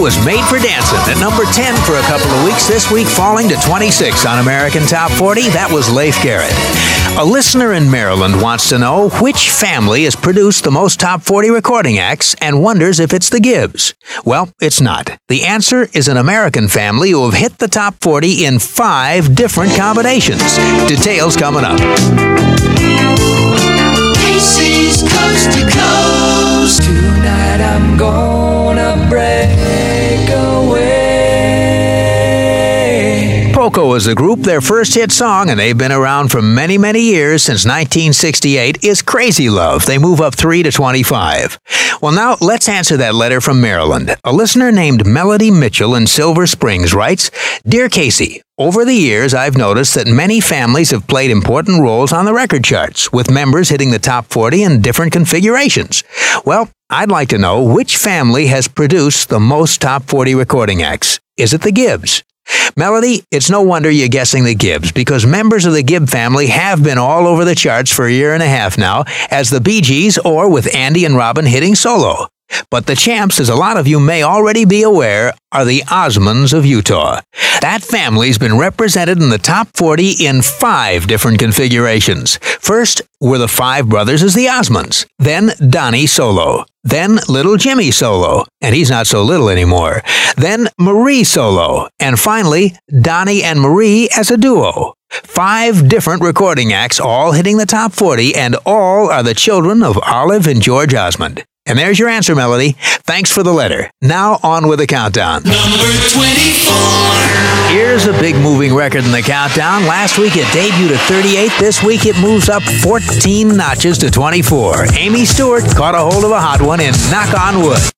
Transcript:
was Made for Dancing at number 10 for a couple of weeks this week, falling to 26 on American Top 40. That was Leif Garrett. A listener in Maryland wants to know which family has produced the most Top 40 recording acts and wonders if it's the Gibbs. Well, it's not. The answer is an American family who have hit the Top 40 in 5 different combinations. Details coming up. Casey's Coast to Coast. Tonight I'm gonna break away. Poco is the group. Their first hit song, and they've been around for many, many years, since 1968, is Crazy Love. They move up 3 to 25. Well, now let's answer that letter from Maryland. A listener named Melody Mitchell in Silver Springs writes, Dear Casey, over the years, I've noticed that many families have played important roles on the record charts, with members hitting the top 40 in different configurations. Well, I'd like to know which family has produced the most top 40 recording acts. Is it the Gibbs? Melody, it's no wonder you're guessing the Gibbs, because members of the Gibb family have been all over the charts for a year and a half now, as the Bee Gees or with Andy and Robin hitting solo. But the champs, as a lot of you may already be aware, are the Osmonds of Utah. That family's been represented in the top 40 in 5 different configurations. First were the 5 brothers as the Osmonds, then Donnie solo, then little Jimmy solo, and he's not so little anymore, then Marie solo, and finally Donnie and Marie as a duo. 5 different recording acts, all hitting the top 40, and all are the children of Olive and George Osmond. And there's your answer, Melody. Thanks for the letter. Now on with the countdown. Number 24. Here's a big moving record in the countdown. Last week it debuted at 38. This week it moves up 14 notches to 24. Amy Stewart caught a hold of a hot one in Knock on Wood.